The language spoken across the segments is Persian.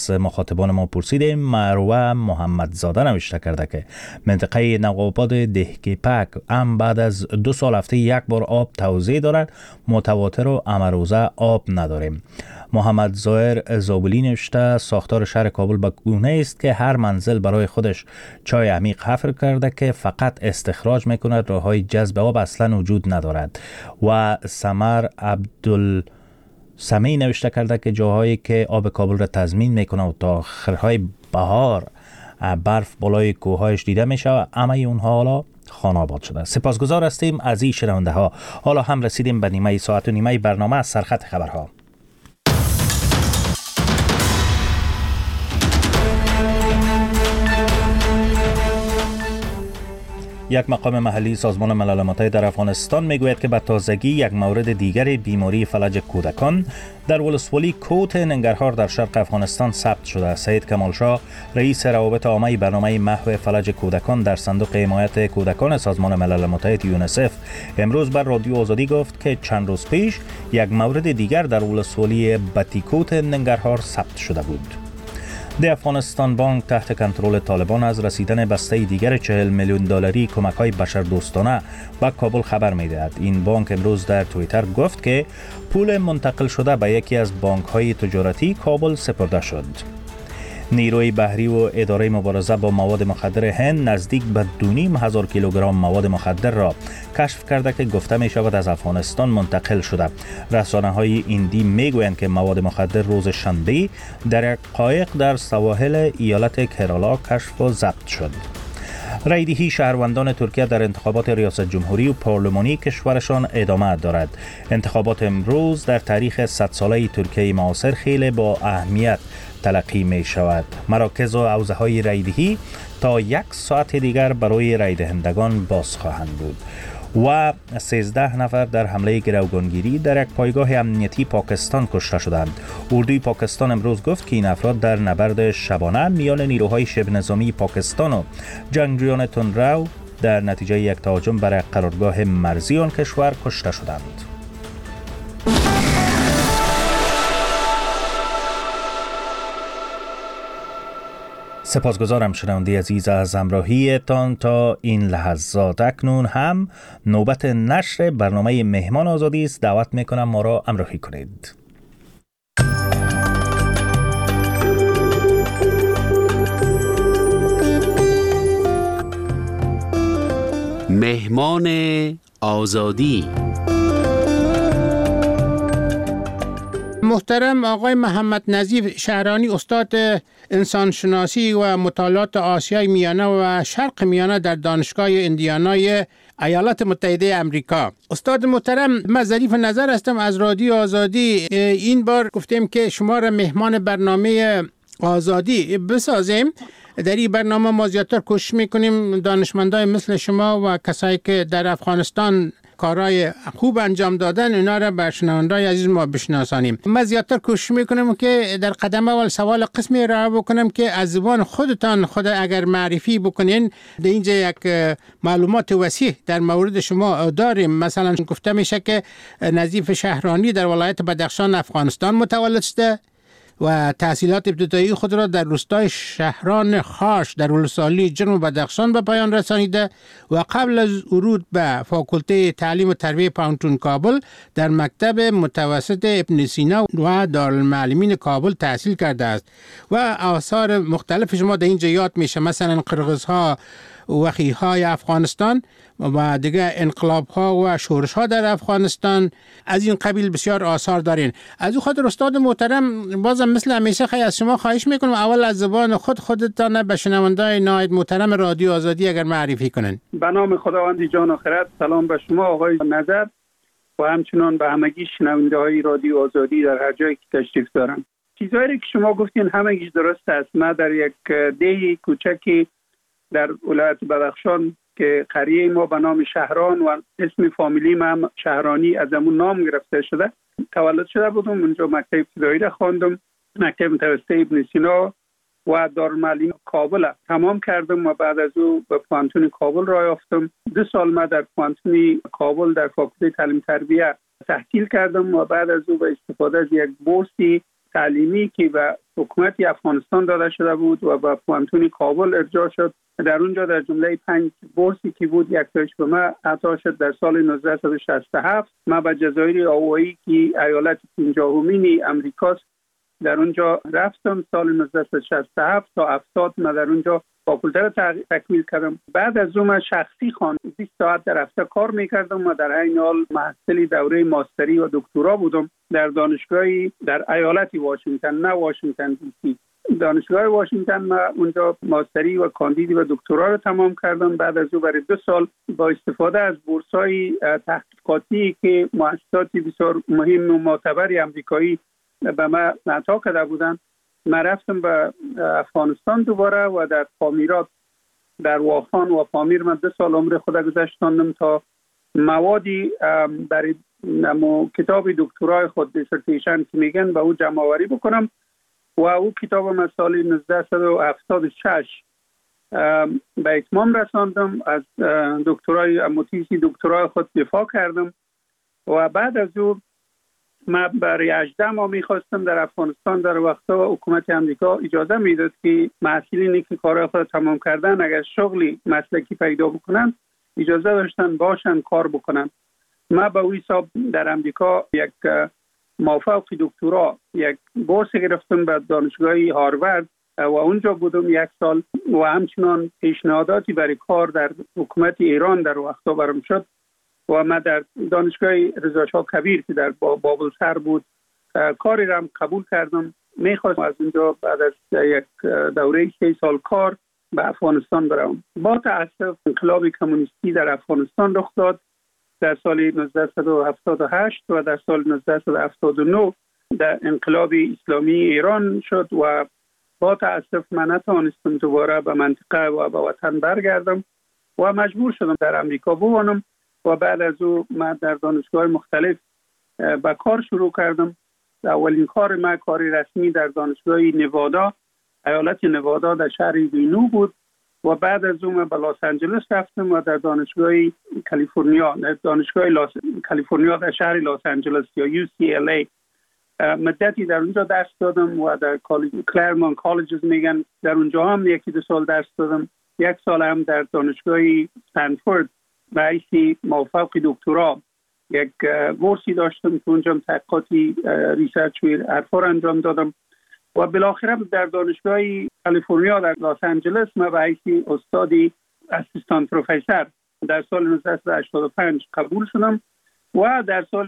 مخاطبان ما پرسیدیم. مروه محمدزاده نوشته کرده که منطقه نقاباد دهکیپک هم بعد از 2 سال هفته یک بار آب توزیع دارد، متواتر و امروزه آب نداریم. محمد ظاهر زابلی نوشته ساختار شهر کابل به گونه است که هر منزل برای خودش چای عمیق حفر کرده که فقط استخراج میکند، راههای جذب آب اصلا وجود ندارد. و سمر عبدال سمی نوشته کرده که جاهایی که آب کابل را تضمین میکنه و تا آخرهای بهار برف بالای کوههایش دیده میشه و همه اونها حالا خانه آباد شده. سپاسگزار هستیم از این شنونده ها. حالا هم رسیدیم به نیمه ساعت و نیمه برنامه از سرخط خبرها. یک مقام محلی سازمان ملل متحد در افغانستان میگوید که به تازگی یک مورد دیگر بیماری فلج کودکان در ولسوالی کوت ننگرهار در شرق افغانستان ثبت شده. سید کمالشاه رئیس روابط عامه برنامه محو فلج کودکان در صندوق حمایت کودکان سازمان ملل متحد یونیسف امروز بر رادیو آزادی گفت که چند روز پیش یک مورد دیگر در ولسوالی بتیکوت ننگرهار ثبت شده بود. د افغانستان بانک تحت کنترل طالبان از رسیدن بسته دیگر 40 میلیون دلاری کمک‌های بشردوستانه به کابل خبر می‌دهد. این بانک امروز در توییتر گفت که پول منتقل شده به یکی از بانک‌های تجارتی کابل سپرده شد. نیروی بحری و اداره مبارزه با مواد مخدر هند نزدیک به 2,500 کیلوگرم مواد مخدر را کشف کرده که گفته می شود از افغانستان منتقل شده. رسانه‌های هندی میگویند که مواد مخدر روز شنبه در یک قایق در سواحل ایالت کرالا کشف و ضبط شد. رایدهی شهروندان ترکیه در انتخابات ریاست جمهوری و پارلمانی کشورشان ادامه دارد. انتخابات امروز در تاریخ 100 ساله ترکیه معاصر خیلی با اهمیت تلقی می شود. مراکز و حوزه های رایدهی تا 1 ساعت دیگر برای رای دهندگان باز خواهند بود. و 13 نفر در حمله گروگانگیری در یک پایگاه امنیتی پاکستان کشته شدند. اردوی پاکستان امروز گفت که این افراد در نبرد شبانه میان نیروهای شبه نظامی پاکستان و جنگجویان تندرو در نتیجه یک تهاجم بر قرارگاه مرزی آن کشور کشته شدند. سپاسگزارم شنونده عزیز از همراهیتان تا این لحظات. اکنون هم نوبت نشر برنامه مهمان آزادی است. دعوت میکنم ما را همراهی کنید. مهمان آزادی. محترم آقای محمد نظیف شهرانی، استاد انسانشناسی و مطالعات آسیای میانه و شرق میانه در دانشگاه ایندیانای ایالات متحده امریکا. استاد محترم، من ظریف نظر هستم از رادیو آزادی. این بار گفتیم که شما را مهمان برنامه آزادی بسازیم. در این برنامه ما زیادتر کوشش میکنیم دانشمندای مثل شما و کسایی که در افغانستان کارهای خوب انجام دادن اینا را به شنوندگان عزیز ما بشناسانیم. من زیادتر کوشش میکنم که در قدم اول سوال قسمی را بکنم که از زبان خودتان خود اگر معرفی بکنین. در اینجا یک معلومات وسیع در مورد شما داریم. مثلا گفته میشه که نظیف شهرانی در ولایت بدخشان افغانستان متولد شده و تحصیلات ابتدایی خود را در روستای شهران خاش در ولسوالی جنوب بدخشان به پایان رسانیده و قبل از ورود به فاکولته تعلیم و تربیت پانتون کابل در مکتب متوسط ابن سینا و دارالمعلمین کابل تحصیل کرده است و آثار مختلف شما در اینجا یاد میشه، مثلا قرغزها و خیهای افغانستان و دیگه انقلاب‌ها و شورش‌ها در افغانستان. از این قبیل بسیار آثار دارین. از او خاطر استاد محترم بازم مثل همیشه خیلی از شما خواهش میکنم اول از زبان خودتان به شنوندگان نهایت محترم رادیو آزادی اگر معرفی کنن. به نام خداوند جان و خرد. سلام به شما آقای نظر و همچنان به همگی شنونده‌های رادیو آزادی در هر جایی که تشریف دارن. چیزایی که شما گفتین همگیش درست است. ما در یک ده کوچکی در ولایت بدخشان که قریه ما به نام شهران و اسم فامیلی ما شهرانی از همون نام گرفته شده تولد شده بودم. اونجا مکتب ابتدایی را خواندم، مکتب متوسط ابن سینا و دارالمعلمین کابل تمام کردم و بعد از او به پانتون کابل راه یافتم. 2 سال ما در پانتون کابل در فاکولته تعلیم تربیت تحصیل کردم و بعد از او با استفاده از یک بورسی تعلیمی که به حکومت افغانستان داده شده بود و به پوهنتون کابل ارجاع شد. در اونجا در جمله 5 بورسی که بود، یک تاش به من عطا شد در سال 1967. من به جزایر آوایی که ایالت 50مین امریکاست در اونجا رفتم. سال 1967 تا 70 من در اونجا فاکولته را تکمیل کردم. بعد از اون شخصی 20 ساعت در هفته کار میکردم و در این حال محصل دوره ماستری و دکترا بودم در دانشگاهی در ایالت واشنگتن، نه واشنگتن دی سی. دانشگاه واشنگتن من اونجا ماستری و کاندیدی و دکترا رو تمام کردم. بعد از اون برای 2 سال با استفاده از بورس‌های تحقیقاتی که مؤسسات بسیار مهم و معتبر آمریکایی به من عطا کرده بودن، من رفتم به افغانستان دوباره و در پامیرات در واخان و پامیر من 2 سال عمر خود گذاشتم تا موادی برای کتاب دکترای خود دیسرتیشن که میگن به او جمع آوری بکنم و او کتاب من سال 1976 به اتمام رساندم. از دکترای تیزی دکترای خود دفاع کردم و بعد از او من برای 18 ماه میخواستم در افغانستان. در وقتا حکومت امریکا اجازه میداد که محصلینی که کارهای خود تمام کردن اگر شغلی مسلکی پیدا بکنن اجازه داشتن باشن کار بکنن. من به اوی حساب در امریکا یک موفق دکترا یک بورس گرفتم به دانشگاه هاروارد و اونجا بودم 1 سال و همچنان پیشنهاداتی برای کار در حکومت ایران در وقتا برام شد و من در دانشگاه رضا شاه کبیر که در بابل سر بود کاری را قبول کردم. میخواستم از اونجا بعد از یک دوره 3 سال کار به افغانستان برم. با تأسف انقلاب کمونیستی در افغانستان رخ داد در سال 1978 و در سال 1979 در انقلاب اسلامی ایران شد و با تأسف من نتوانستم دوباره به منطقه و به وطن برگردم و مجبور شدم در امریکا بمانم و بعد از او من در دانشگاه مختلف به کار شروع کردم. اولین کار من کاری رسمی در دانشگاه نوادا، ایالت نوادا در شهر رینو بود و بعد از اون به لس آنجلس رفتم و در دانشگاه کالیفرنیا کالیفرنیا در شهر لس آنجلس یا UCLA مدتی در اونجا درس دادم و در کلرمون کالجز میگن در اونجا هم 1-2 سال درس دادم. 1 سال هم در دانشگاه استنفورد به حیث موفق دکترا یک بورسی داشتم که اونجا تحقیقاتی ریسرچ و حرفا انجام دادم و بالاخره در دانشگاه کالیفرنیا در لس آنجلس من به حیث استادی اسیستانت پروفسور در سال 1985 قبول شدم و در سال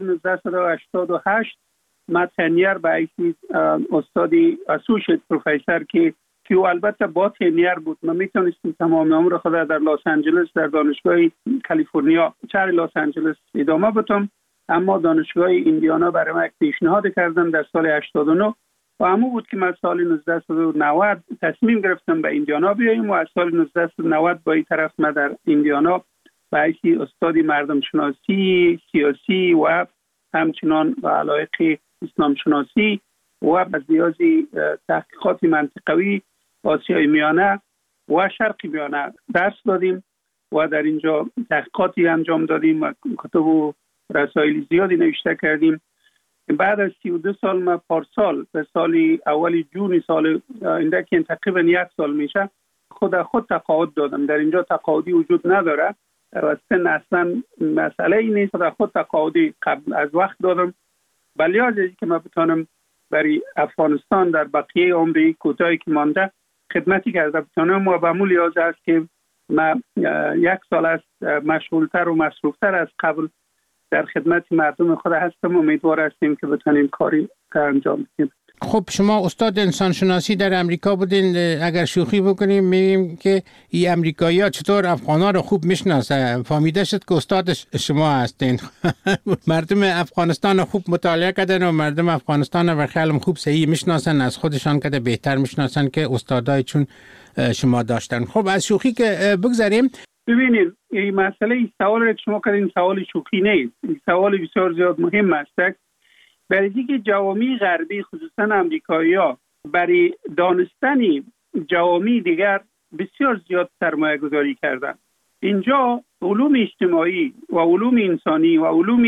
1988 من تنیر به حیث استادی اسوسییت پروفسور که البته با تنیر بود. من میتونستم تمام عمر خود در لس آنجلس در دانشگاه کالیفرنیا شهر لس آنجلس ادامه بدم، اما دانشگاه ایندیانا برای من پیشنهاد کردن در سال 89 و همون بود که من سال 1990 تصمیم گرفتم به ایندیانا بیایم و از سال 1990 با این طرف من در ایندیانا به حیث استادی مردم شناسی سیاسی و همچنان به علایق اسلام شناسی و بزیازی تحقیقات منطقوی آسیای میانه و شرق میانه درس دادیم و در اینجا تحقیقاتی انجام دادیم و کتب و رسائل زیادی نوشته کردیم. بعد از 32 سال ما پارسال به سال اولی جون سال اینده که تقریبا 1 سال میشه خود تقاعد دادم. در اینجا تقاعدی وجود نداره و سن اصلا مسئله ای نیست. خود تقاعدی قبل از وقت دادم بلی از که من بتانم برای افغانستان در بقیه عمری کوتاهی که مانده خدمتی کرده بتانم و به مول لیاز است که من 1 سال است مشغولتر و مصروفتر از قبل در خدمت مردم خود هستم. امیدوار هستیم که بتانیم کاری انجام بدیم. خب شما استاد انسانشناسی در امریکا بودین، اگر شوخی بکنیم میگیم که این امریکایی‌ها چطور افغانا رو خوب میشناسن. فهمیده شد که استاد شما هستین. مردم افغانستان رو خوب مطالعه کردن و مردم افغانستان رو خیلی خوب صحیح میشناسن، از خودشان کده بهتر میشناسن که استادای چون شما داشتن. خب از شوخی که بگذاریم، ببینید این مسئله این سوال رو که شما کردین سوال شوخی نیست، این سوال بسیار زیاد مهم است. برای اینکه جوامع غربی خصوصا امریکایی‌ها برای دانستن جوامع دیگر بسیار زیاد سرمایه گذاری کردن. اینجا علوم اجتماعی و علوم انسانی و علوم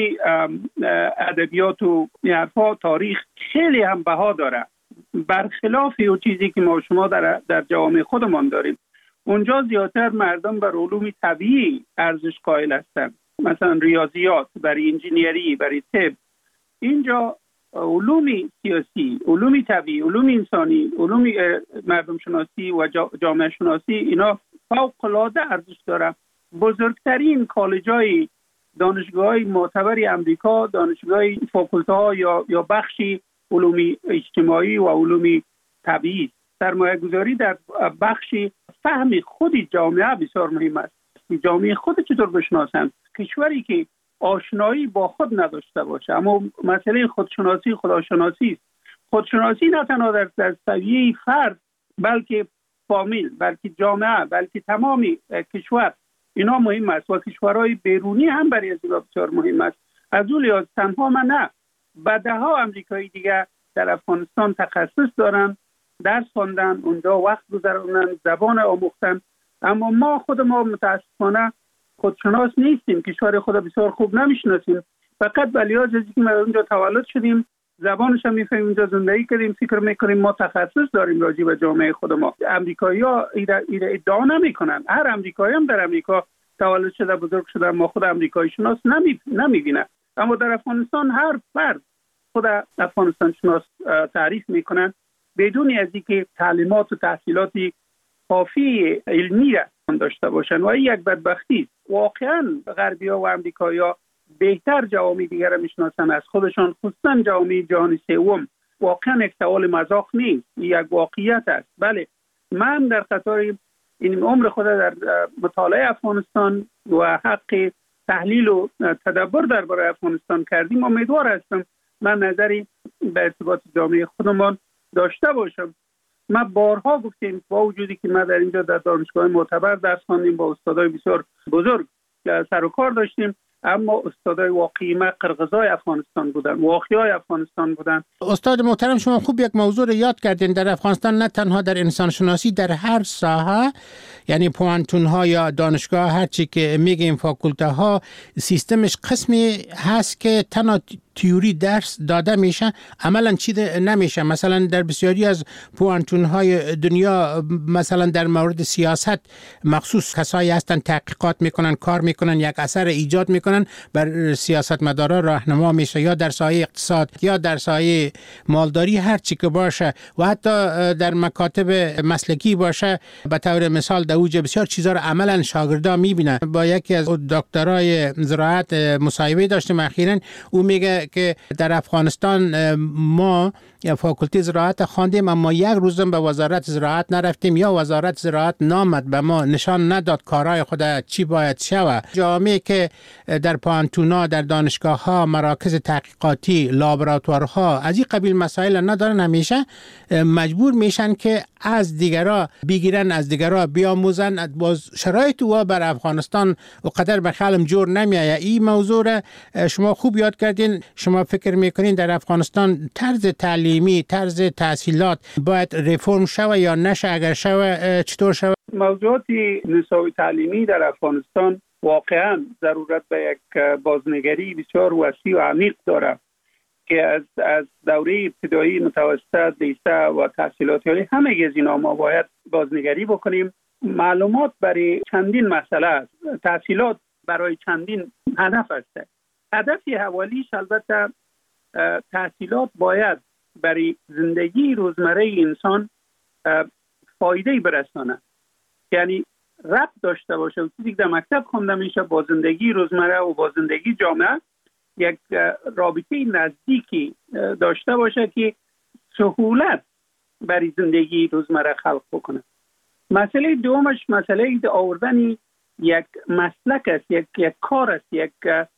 ادبیات و حرفا تاریخ خیلی هم بها داره، برخلاف اون چیزی که ما شما در جامعه خودمان داریم. اونجا زیادتر مردم بر علوم طبیعی ارزش قائل هستند، مثلا ریاضیات، برای انجینیری، برای طب. اینجا علوم سیاسی، علوم طبیعی، علوم انسانی، علوم مردم شناسی و جامعه شناسی، اینا فوق العاده ارزش داره. بزرگترین کالج‌های دانشگاه‌های معتبر امریکا، دانشگاه‌های فاکولته‌ها یا بخشی علوم اجتماعی و علوم طبیعی. سرمایه‌گذاری در بخشی فهم خود جامعه بسیار مهم است. جامعه خود چطور بشناسند؟ کشوری که آشنایی با خود نداشته باشه، اما مسئله خودشناسی خداشناسی است. خودشناسی نه تنها در سویه فرد، بلکه فامیل، بلکه جامعه، بلکه تمام کشور، اینا مهم است و کشورهای بیرونی هم برای از بسیار مهم است. از اون لحاظ تنها من نه، بعدها امریکایی دیگه در افغانستان تخصص دارن، درس خواندن، اونجا وقت گذروندن، زبان آموختن، اما ما متاسفانه خودشناس نیستیم، کشور خود بسیار خوب نمیشناسیم. فقط به لحاظ از اینکه ما اونجا تولد شدیم، زبانش هم میفهمیم، اونجا زندگی کردیم، فکر میکنیم ما تخصص داریم راجع به جامعه خود ما. امریکایی‌ها ادعا نمیکنن. هر امریکایی هم در امریکا تولد شده، بزرگ شده، ما خود امریکایی شناس نمیبینه. اما در افغانستان هر فرد خود افغانستان شناس تعریف میکنن بدون از اینکه تعلیمات و تحصیلاتی کافی علمی را داشته باشن و این یک بدبختی است. واقعا غربی‌ها و امریکایی‌ها بهتر جوامع دیگر را میشناسن از خودشان، خصوصا جوامع جهان سوم. واقعا یک سوال مذاق نیست، یک واقعیت است. بله، من در قطار این عمر خود در مطالعه افغانستان و حق تحلیل و تدبر درباره افغانستان کردیم. امیدوار هستم من نظری به ارتباط جامعه خودمان داشته باشم. ما بارها گفتیم با وجودی که ما در اینجا در دانشگاه معتبر درس خواندیم، با استادای بسیار بزرگ سر و کار داشتیم، اما استادای واقعی ما قرقزای افغانستان بودن، واقعیای افغانستان بودن. استاد محترم، شما خوب یک موضوع رو یاد کردین. در افغانستان نه تنها در انسان شناسی، در هر ساحه، یعنی پوانتون ها یا دانشگاه، هر چی که میگیم فاکولته ها، سیستمش قسمی هست که تنها تیوری درس داده میشه، عملا چیده نمیشه. مثلا در بسیاری از پوانتون های دنیا، مثلا در مورد سیاست مخصوص کسایی هستن تحقیقات میکنن، کار میکنن، یک اثر ایجاد میکنن، بر سیاستمدارا راهنما میشه، یا در سایه اقتصاد یا در سایه مالداری، هر چی که باشه، و حتی در مکاتب مسلکی باشه. به طور مثال در اوج بسیار چیزا رو عملا شاگردا میبینن. با یکی از دکترای زراعت مصاحبه داشتم اخیراً، او میگه که در افغانستان ما فاکولته زراعت خواندیم، اما یک روزم به وزارت زراعت نرفتیم، یا وزارت زراعت نامد به ما نشان نداد کارهای خود چی باید شود. جامعه که در پانتونا، در دانشگاه‌ها، مراکز تحقیقاتی، لابراتوارها از این قبیل مسائل ندارن، همیشه مجبور میشن که از دیگرها بگیرن، از دیگرها بیاموزن. باز شرایط و بر افغانستان و قدر به خیالم جور نمیایه. این موضوع را شما خوب یاد کردین. شما فکر میکنین در افغانستان طرز تعلیمی، طرز تحصیلات باید رفرم شوه یا نشه؟ اگر شوه چطور شوه؟ موضوعات نصاب تعلیمی در افغانستان واقعا ضرورت به یک بازنگری بسیار وسیع و عمیق داره که از دوره ابتدایی، متوسط، لیسه و تحصیلات عالی، همه از اینا ما باید بازنگری بکنیم. معلومات برای چندین مسئله است، تحصیلات برای چندین هدف است. هدف اولیش البته تحصیلات باید برای زندگی روزمره انسان فایده برسانه، یعنی ربط داشته باشه و چیزی که در مکتب خونده میشه با زندگی روزمره و با زندگی جامعه یک رابطه نزدیکی داشته باشه که سهولت برای زندگی روزمره خلق بکنه. مسئله دومش مسئله آوردن یک مسلک است، یک کار است، یک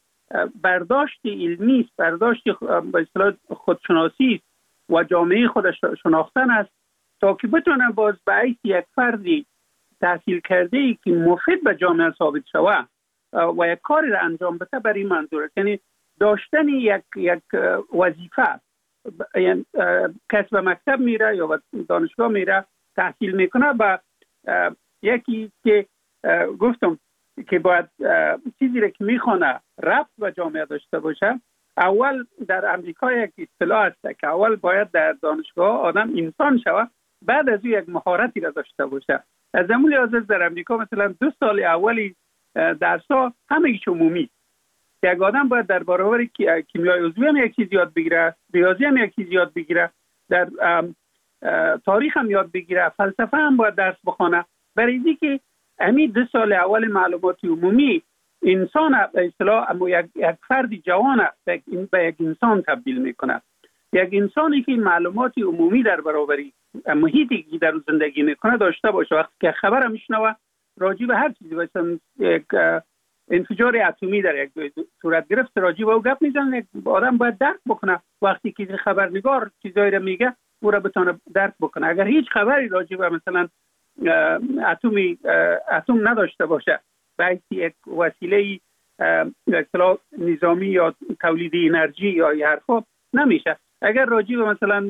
برداشت علمی است، برداشت به اصطلاح خودشناسی است و جامعه خودش شناختن است، تا که بتونه باز به حیث یک فردی تحصیل کرده ای که مفید به جامعه ثابت شوه و یک کاری را انجام بده. برای منظور است یعنی داشتن یک وظیفه. یعنی کس به مکتب میره یا به دانشگاه میره، تحصیل میکنه، با یکی که گفتم که باید چیزی را که میخونه ربط به جامعه داشته باشه، اول در امریکا یک اصطلاح است که اول باید در دانشگاه آدم انسان شود، بعد از او یک مهارتی را داشته باشه. از همون لحاظ در امریکا مثلا 2 سال اولی درس‌ها همه‌اش عمومی، یک آدم باید در برابر کیمیای عضوی هم یک چیز یاد بگیره، ریاضی هم یک چیز یاد بگیره، در تاریخ هم یاد بگیره، فلسفه هم باید درس بخونه. برای اینکه همین 2 سال اول معلومات عمومی انسان به اصطلاح یک فرد جوان به یک انسان تبدیل میکنه. یک انسانی که معلومات عمومی در برابر محیطی که در زندگی میکنه داشته باشه، وقتی که خبر میشنوه راجع به هر چیزی، مثلا یک انفجار اتمی در یک صورت گرفت، راجع به او گپ میزنه، آدم باید درک بکنه. وقتی که خبرنگار چیزایی رو میگه او را بتونه درک بکنه. اگر هیچ خبری راجع به مثلا اتم نداشته باشه، باید یک وسیله اصطلاح نظامی یا تولید انرژی یا حرفا نمیشه. اگر راجع به مثلا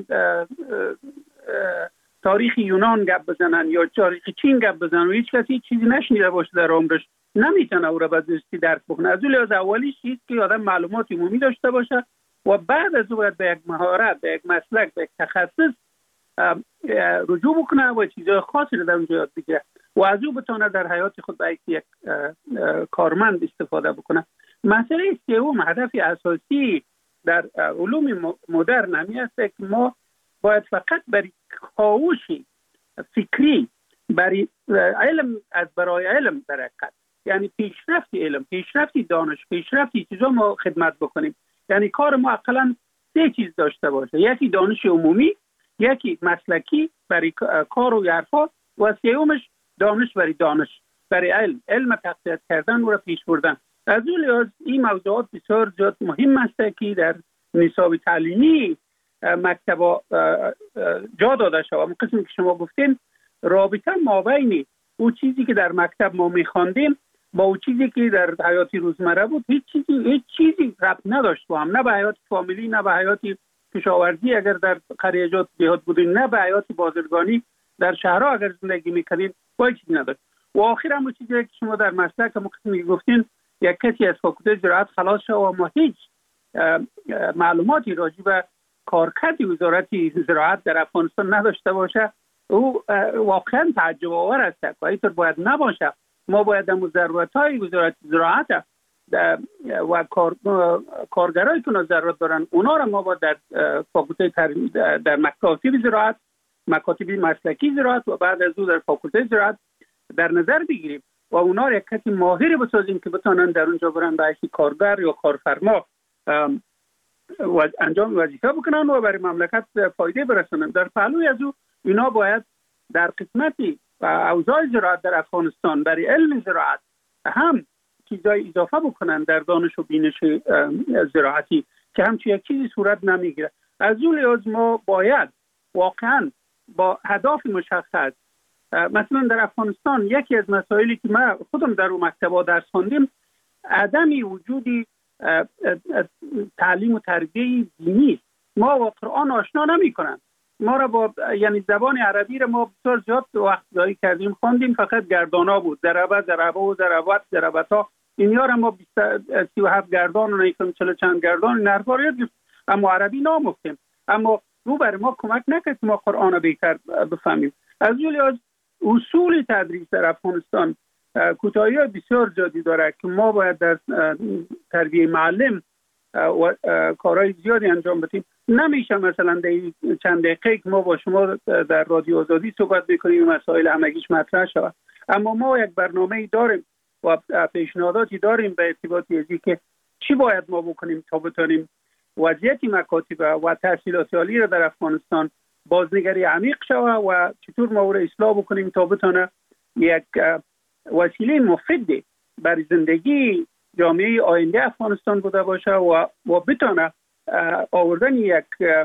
تاریخ یونان گپ بزنن یا تاریخ چین گپ بزنن و هیچ کسی چیزی نشنیده باشه در عمرش، نمیتونه او را به درستی درک بکنه. از اون لحاظ اولیش چیز که آدم معلومات عمومی داشته باشه و بعد از اون باید به یک مهارت، به یک مسلک، به یک تخصص رجوع بکنه و چیزهای خاصی رو در اونجا یاد بگیره و از اون بتونه در حیات خود به یک کارمند استفاده بکنه. مسئله سوم، هدف اساسی در علوم مدرن همی است که ما باید فقط برای کاوش فکری، برای علم از برای علم در حقیقت، یعنی پیشرفت علم، پیشرفت دانش، پیشرفت چیزا ما خدمت بکنیم. یعنی کار ما اقلا 3 چیز داشته باشه: یکی دانش عمومی، یکی مسلکی برای کار و حرفا و سومش دانش برای علم تقویت کردن و پیش بردن. از اون لحاظ این موضوعات بسیار زیاد مهم است که در نصاب تعلیمی مکتبا جا داده شود. قسمی که شما گفتین، رابطه مابین او چیزی که در مکتب ما می‌خواندیم با او چیزی که در حیات روزمره بود هیچ چیزی ربط نداشت با هم، نه به حیات فامیلی، نه به حیات کشاورزی اگر در قریه‌جات دیهات بودین، نه به حیات بازرگانی در شهرها اگر زندگی می‌کردین، با چیزی نداشت. و آخر هم چیزی که شما در مسلک ما قسمی گفتین، یک کسی از فاکولته زراعت خلاص شد و ما هیچ معلوماتی راجع به کارکرد وزارت زراعت در افغانستان نداشته باشه، او واقعا تعجب آور است و اینطور باید نباشه. ما باید در ضرورت‌های وزارت زراعت و کارگرایی که ضرورت دارن اونا را ما باید در فاکولته در مکاتب زراعت، مکاتب مسلکی زراعت و بعد از او در فاکولته زراعت در نظر بگیریم و اونا را یک کسی ماهر بسازیم که بتونن در اونجا برن به حیث کارگر یا کارفرما و انجام وظیفه بکنن و برای مملکت فایده برسونن. در پهلوی از او اینا باید در قسمتی و اوضاع زراعت در افغانستان برای علم زراعت هم چیزای اضافه بکنن در دانش و بینش زراعتی که همچون یک چیزی صورت نمیگیره. از اون لحاظ ما باید واقعا با هدف مشخص، مثلا در افغانستان یکی از مسائلی که ما خودم در اون مکتبا درس خواندیم، عدم وجودی تعلیم و تربیه دینی. ما با قرآن آشنا نمی‌کنن. ما را با یعنی زبان عربی را ما بسیار زیاد وقت ضایع کردیم، خواندیم فقط گردانا بود، ضربتا اینیا را ما 37 گردان و نیکم 40 چند گردان این حرفا را یاد گرفتیم، اما عربی نامفتیم. اما رو بر ما کمک نکرد ما قرآن را بهتر بفهمیم. از اون لحاظ اصول تدریس در افغانستان کوتاهی‌های بسیار زیادی داره که ما باید در تربیه معلم و کارهای زیادی انجام بدیم. نمیشه مثلا در چند دقیقه که ما با شما در رادیو آزادی صحبت میکنیم مسائل همگیش مطرح شود، اما ما یک برنامه‌ای داریم و پیشنهاداتی داریم به ارتباطی ازی که چی باید ما بکنیم تا بتونیم وضعیت مکاتب و تحصیلات عالی را در افغانستان بازنگری عمیق شود و چطور ما را اصلاح بکنیم تا بتونه یک وسیله مفید برای زندگی جامعه آینده افغانستان بوده باشه و بتونه آوردن یک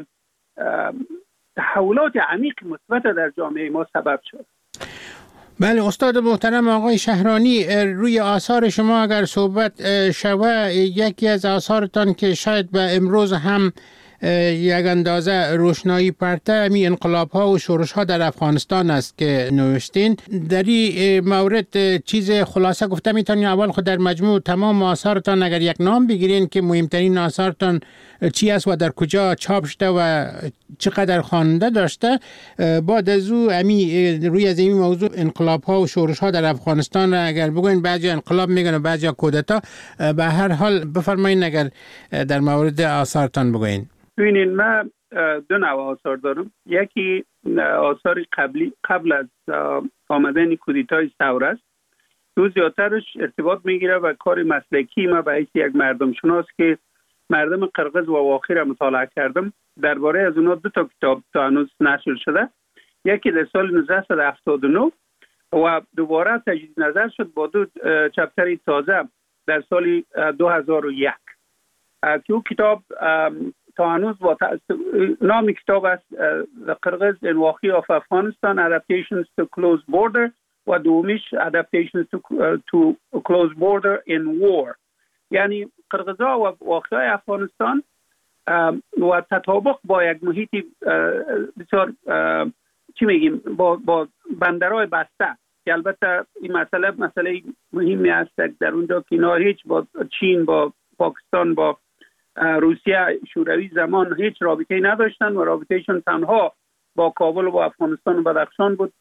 تحولات عمیق مثبت در جامعه ما سبب شد. بله استاد محترم آقای شهرانی، روی آثار شما اگر صحبت شود، یکی از آثارتان که شاید به امروز هم یک اندازه روشنایی پرته می انقلاب ها و شورش ها در افغانستان است که نوشتین. در این مورد چیز خلاصه گفته میتونین؟ اول خود در مجموع تمام آثارتان اگر یک نام بگیرین که مهمترین آثارتان چی است و در کجا چاپ شده و چقدر خواننده داشته، بعد از او روی از این موضوع انقلاب ها و شورش ها در افغانستان اگر بگوین، بعضی انقلاب میگن و بعضی کودتا، به هر حال بفرمایید اگر در مورد آثارتان بگوین. ببینید، من دو نوع آثار دارم. یکی آثار قبل از آمدن کودتای ثوره است. دو زیادترش ارتباط میگیره و کار مسلکی ما به حیث یک مردم شناس که مردم قرقیز و واخی را مطالعه کردم. درباره از اونا دو تا کتاب تا هنوز نشر شده. یکی در سال 1979 و دوباره تجدید نظر شد با دو چپتر تازه در سال 2001 که او کتاب تا هنوز نام کتاب است The Kyrgyz and Wakhi of Afghanistan Adaptations to Closed Border و دومیش Adaptations to Closed Border in War، یعنی قرقیزها و واخی های افغانستان و تطابق با یک محیط بسیار چی میگیم با بندرهای بسته، که البته این مسئله مهمی است در اونجا که اینا هیچ با چین، با پاکستان، با روسیه شوروی زمان هیچ رابطه‌ای نداشتن و رابطهشون تنها با کابل و با افغانستان و بدخشان بود.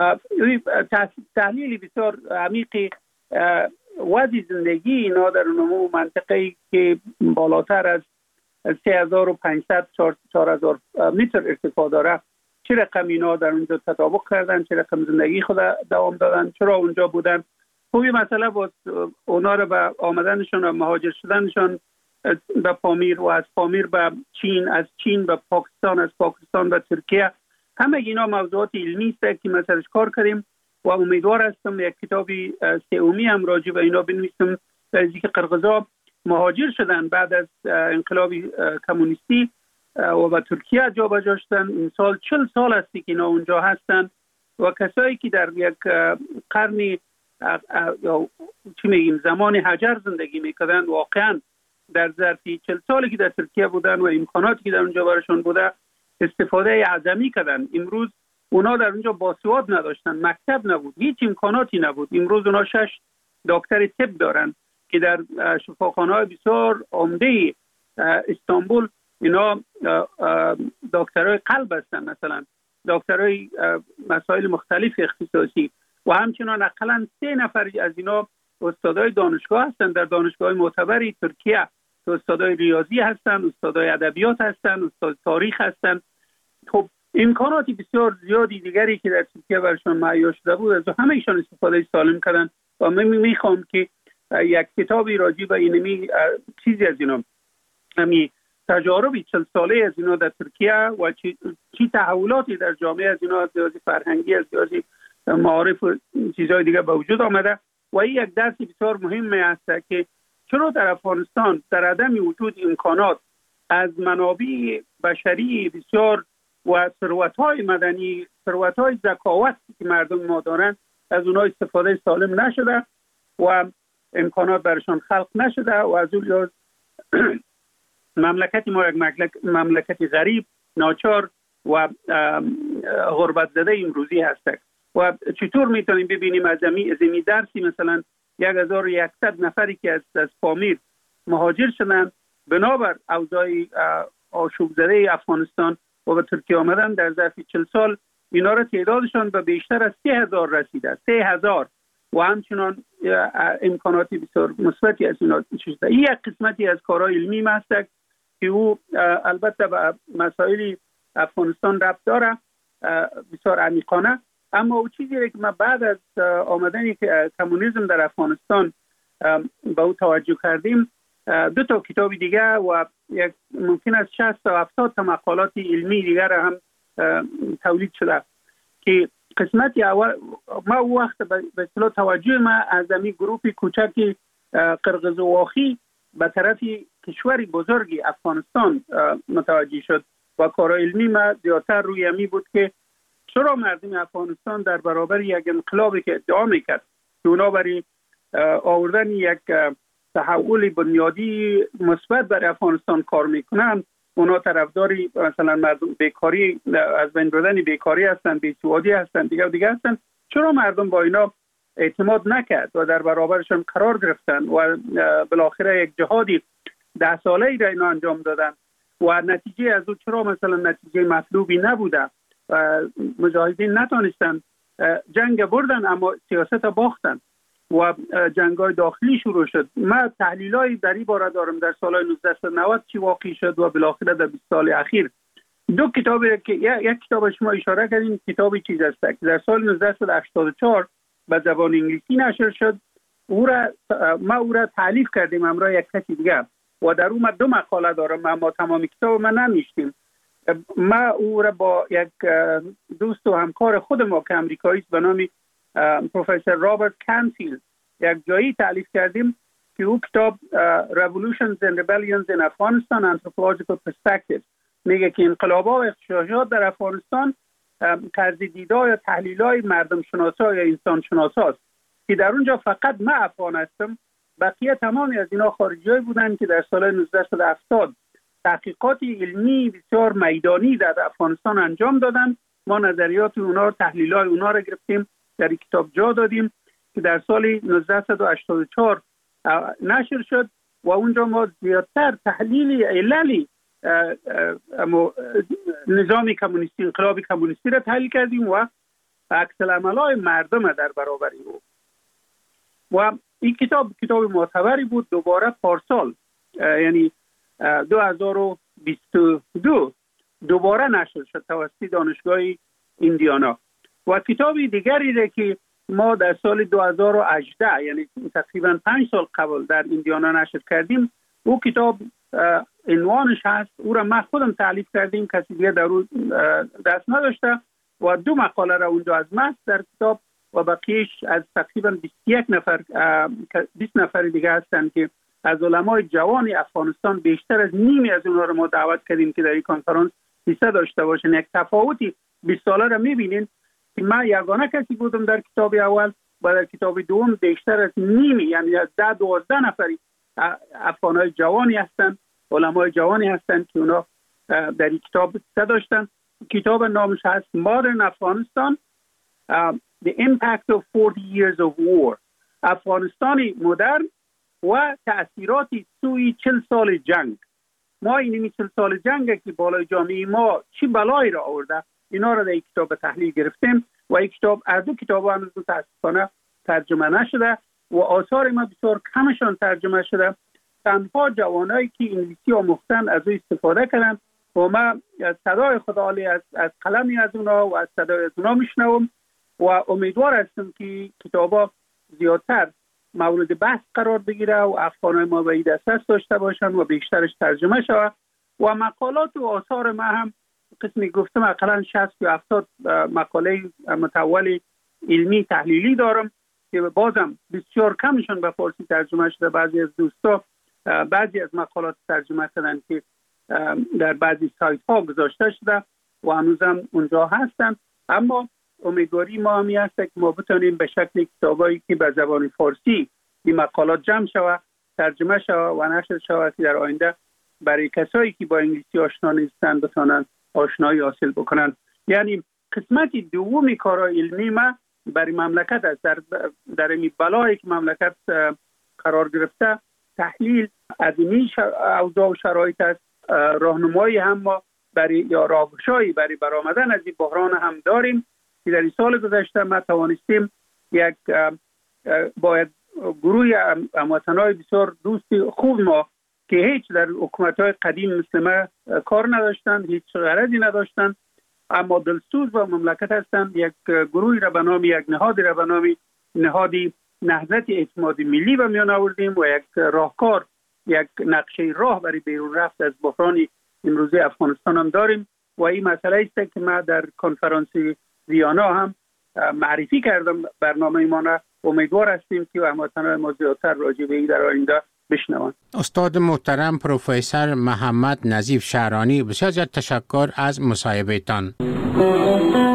تحلیل بسیار عمیقی وضع زندگی اینا در اون منطقه‌ای که بالاتر از 3500 4000 متر ارتفاع داره، چه رقم اینا در اونجا تطابق کردن، چه رقم زندگی خود دوام دادن، چرا اونجا بودن. خوبی مسئله با اونا رو به آمدنشون و مهاجر شدنشون به پامیر و از پامیر به چین، از چین به پاکستان، از پاکستان به ترکیه، همه اینا موضوعات علمی است که ما سرش کار کردیم و امیدوار هستم یک کتابی سومی هم راجع به اینا بنویسم، در اینکه قرقیزها مهاجر شدن بعد از انقلاب کمونیستی و به ترکیه جابجا شدن. این سال 40 سال است که اینا اونجا هستن و کسایی که در یک قرن یا چی میگیم زمان حجر زندگی میکردن، واقعا در ظرف 40 سالی که در ترکیه بودن و امکاناتی که در اونجا براشون بوده استفاده اعظمی کردن. امروز اونا در اونجا باسواد نداشتن، مکتب نبود، هیچ امکاناتی نبود. امروز اونا 6 دکتر طب دارن که در شفاخانه‌های بسیار عمده استانبول اینا دکترای قلب هستن، مثلا دکترای مسائل مختلف اختصاصی و همچنان اقلا 3 نفر از اینا استادای دانشگاه هستن در دانشگاه معتبری ترکیه، استادای ریاضی هستن، استادای ادبیات هستن، استاد تاریخ هستن. خب امکاناتی بسیار زیادی دیگری که در ترکیه برشون مهیا شده بود از همه ایشان استفاده سالم کردن و من میخوام که یک کتابی راجع به اینمی چیزی از اینا، همین تجاربی 40 ساله از اینا در ترکیه و چی تحولاتی در جامعه از اینا، از لحاظ فرهنگی، از لحاظ معارف و چیزهای دیگه به وجود آمده. و این یک درس بسیار مهم است که چرا در افغانستان در عدم وجود امکانات از منابع بشری بسیار و ثروت‌های مدنی، ثروت‌های ذکاوت که مردم ما دارن، از اونها استفاده سالم نشده و امکانات برشان خلق نشده و از اون لحاظ مملکت ما یک مملکت غریب، ناچار و غربت زده امروزی هست. و چطور میتونیم ببینیم از زمین درسی مثلا 1100 نفری که از پامیر مهاجر شدن بنابر اوضاع آشوب زده افغانستان و به ترکیه آمدن، در ظرف 40 سال اینا را تعدادشان به بیشتر از 3000 رسیده، 3000 و همچنان امکاناتی بسیار مثبتی از اینا شده. این یک قسمتی از کارهای علمی است که او البته به مسائل افغانستان ربط داره بسیار عمیقانه. اما او چیزی که ما بعد از آمدن کمونیسم در افغانستان به او توجه کردیم، 2 تا کتاب دیگه و یک ممکن است 60 تا 70 تا مقالات علمی دیگر هم تولید شده که قسمتی اول ما او وقت به اصطلاح توجه ما از این گروه کوچکی قرقیز و واخی به طرف کشوری بزرگی افغانستان متوجه شد و کار علمی ما زیادتر روی همی بود که چرا مردم افغانستان در برابر یک انقلابی که ادعا میکرد که اونا برای آوردن یک تحول بنیادی مثبت برای افغانستان کار میکنن، اونا طرفداری مثلا مردم بیکاری، از بین بردن بیکاری هستن، بیسوادی هستن، دیگه هستن. چرا مردم با اینا اعتماد نکرد و در برابرشون قرار گرفتن و بالاخره یک جهادی 10 ساله‌ای را اینا انجام دادن و نتیجه از او چرا مثلا نتیجه مطلوبی نبوده و مجاهدین نتونستن جنگ بردن اما سیاست باختن و جنگ‌های داخلی شروع شد. من تحلیلای در این باره دارم در سال 1990 چی واقع شد و بالاخره در 20 سال اخیر. دو کتابی که یک کتاب شما اشاره کردین، کتابی چیز است که در سال 1984 به زبان انگلیسی نشر شد. ما او را تالیف کردیم همراه یک کسی دیگه و در اون 2 مقاله دارم، اما تمام کتاب ما ننوشتیم. ما او را با یک دوست و همکار خود ما که امریکایی است به نام پروفسور رابرت کانفیلد یک جایی تالیف کردیم که او کتاب Revolutions and Rebellions in Afghanistan Anthropological Perspectives میگه که انقلاب‌ها و اغتشاشات در افغانستان دیدار یا تحلیل‌های مردم شناسا یا انسان شناسا است که در اونجا فقط من افغان هستم، بقیه تمامی از اینا خارجی‌های بودن که در سال 1970 تحقیقات علمی بسیار میدانی در افغانستان انجام دادن. ما نظریات اونا، تحلیل‌های اونا را گرفتیم، در این کتاب جا دادیم که در سال 1984 نشر شد و اونجا ما زیادتر تحلیل عللی نظام کمونیستی، انقلاب کمونیستی را تحلیل کردیم و عکس العمل‌های مردم در برابر او. و این کتاب معتبری بود. دوباره پارسال یعنی 2022 دوباره نشر شد توسط دانشگاه ایندیانا. و کتابی دیگری را که ما در سال 2018 یعنی تقریبا 5 سال قبل در ایندیانا نشر کردیم، او کتاب عنوانش هست، او را ما خودم تالیف کردیم، کسی دیگه در اون دست نداشته و 2 مقاله را اونجا از من در کتاب و بقیهش از تقریبا 21 نفر 20 نفر دیگه هستن که از علمای جوان افغانستان، بیشتر از نیمی از اونها رو ما دعوت کردیم که در این کنفرانس حصه داشته باشن. یک تفاوتی 20 ساله را می‌بینین که من یگانه کسی بودم در کتاب اول و در کتاب دوم بیشتر از نیمی یعنی 10-12 نفری افغانای جوانی هستن، علمای جوانی هستن که اونا در این کتاب حصه داشتن. کتاب نامش هست Modern Afghanistan The Impact of 40 Years of War، افغانستانی مدرن و تأثیراتی سوی 40 سال جنگ. ما این 40 سال جنگ که بالای جامعه ما چی بلایی را آورده، اینا را در این کتاب تحلیل گرفتیم و این کتاب از 2 کتاب هنوز متاسفانه ترجمه نشده و آثار ما بسیار کمشان ترجمه شده. تنها جوانایی که انگلیسی آموختن از او استفاده کردن و ما صدای خدا عالی از قلمی از اونا و از صدای از اونا میشنوم و امیدوار هستم که کتابا زیادتر مورد بحث قرار بگیره و افغانای ما به این دسترس داشته باشن و بیشترش ترجمه شود. و مقالات و آثار ما هم قسمی گفتم اقلا 60 یا 70 مقاله متول علمی تحلیلی دارم که بازم بسیار کمشون به فارسی ترجمه شده. بعضی از دوستا بعضی از مقالات ترجمه کردن که در بعضی سایت ها گذاشته شده و هنوزم اونجا هستن، اما امیدواری ما همی هست که ما بتونیم به شکل کتابایی که به زبان فارسی این مقالات جمع شود، ترجمه شود و نشر شود که در آینده برای کسایی که با انگلیسی آشنا نیستن بتونن آشنایی حاصل بکنن. یعنی قسمت دومی کارهای علمی ما برای مملکت است. در این بلایی که مملکت قرار گرفته تحلیل ادمی اوضاع و شرایط است، راهنمایی هم ما برای یا راهگشایی برای برآمدن از این بحران هم داریم که در این سال گذشته ما توانستیم یک با گروه هموطنای بسیار دوست خوب ما که هیچ در حکومت‌های قدیم مثل ما کار نداشتن، هیچ غرضی نداشتن، اما دلسوز و مملکت هستند، یک گروهی را به نام یک نهادی را به نام نهادی نهضت اعتماد ملی به میان آوردیم و یک راهکار، یک نقشه راه برای بیرون رفت از بحران امروزی افغانستان هم داریم و این مسئله است که ما در کنفرانس ویانا هم معرفی کردم برنامه ما را. امیدوار هستیم که هموطنان ما زیادتر راجع به این در آینده بشنوند. استاد محترم پروفسور محمد نظیف شعرانی، بسیار تشکر از مصاحبهتان.